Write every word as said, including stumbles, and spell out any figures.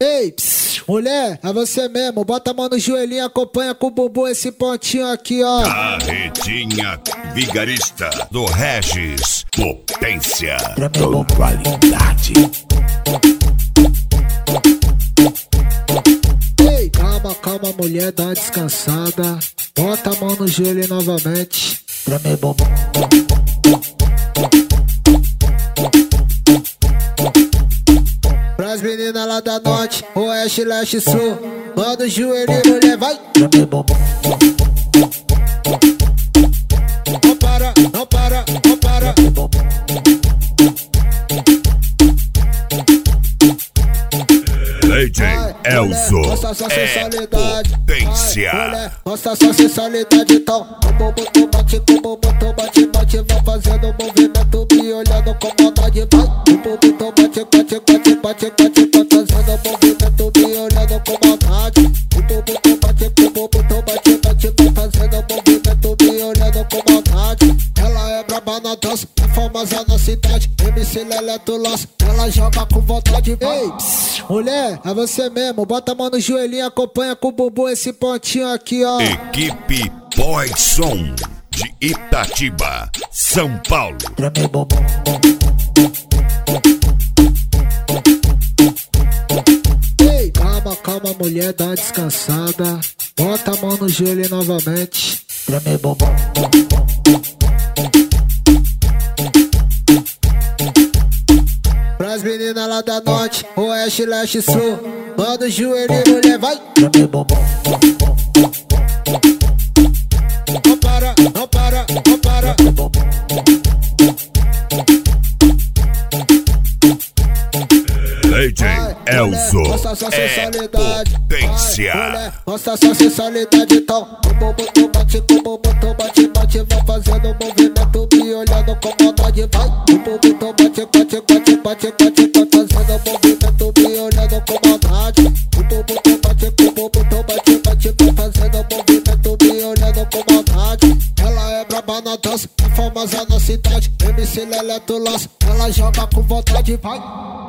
Ei, pss, mulher, é você mesmo. Bota a mão no joelhinho, acompanha com o bumbum esse pontinho aqui, ó. Carretinha vigarista do Regis Potência. Com qualidade. Ei, calma, calma, mulher, dá uma descansada. Bota a mão no joelho novamente. Pra meu bumbum. Pras meninas lá da norte, oeste, leste, sul. Manda o joelho, mulher, vai. Pra meu bumbum. Não para, não para, não para. D J Elzo mostra sua é sensualidade. potência. Vai, mulher, mostra sua sensualidade, então. O bumbum tu bate, o bumbum tu bate, bate. Vai fazendo um movimento, me olhando com maldade. Vai, o bumbum tu bate, bate, bate, bate, bate. Vai fazendo um movimento, me olhando com maldade. O bumbum tu bate, o bumbum tu bate, bate. Vai fazendo um movimento, me olhando com maldade. Ela é braba na dança, é famosa na cidade. M C Leleto lança, ela joga com vontade. Ei, pss, mulher, é você mesmo. Bota a mão no joelhinho, acompanha com o bumbum esse pontinho aqui, ó. Equipe Boyson de Itatiba, São Paulo. Pra meu bumbum. Ei, calma, calma, mulher, dá uma descansada. Bota a mão no joelho novamente. Pra meu bumbum. Pras meninas lá da norte, oeste, leste, sul. Manda o joelho, mulher, vai. Pra meu bumbum. Não para, não para, não para. D J Elzo mostra sua é sensualidade. potência. Vai, mulher, mostra sua sensualidade, então. O bumbum tu bate, o bumbum tu bate, bate. Vai fazendo um movimento, me olhando com maldade. Vai, o bumbum tu bate, bate, bate, bate, bate. Vai fazendo um movimento, me olhando com maldade. O bumbum tu bate, o bumbum tu bate, bate. Vai fazendo um movimento, me olhando com maldade. Ela é braba na dança, é famosa na cidade. M C Leleto lança, ela joga com vontade, vai.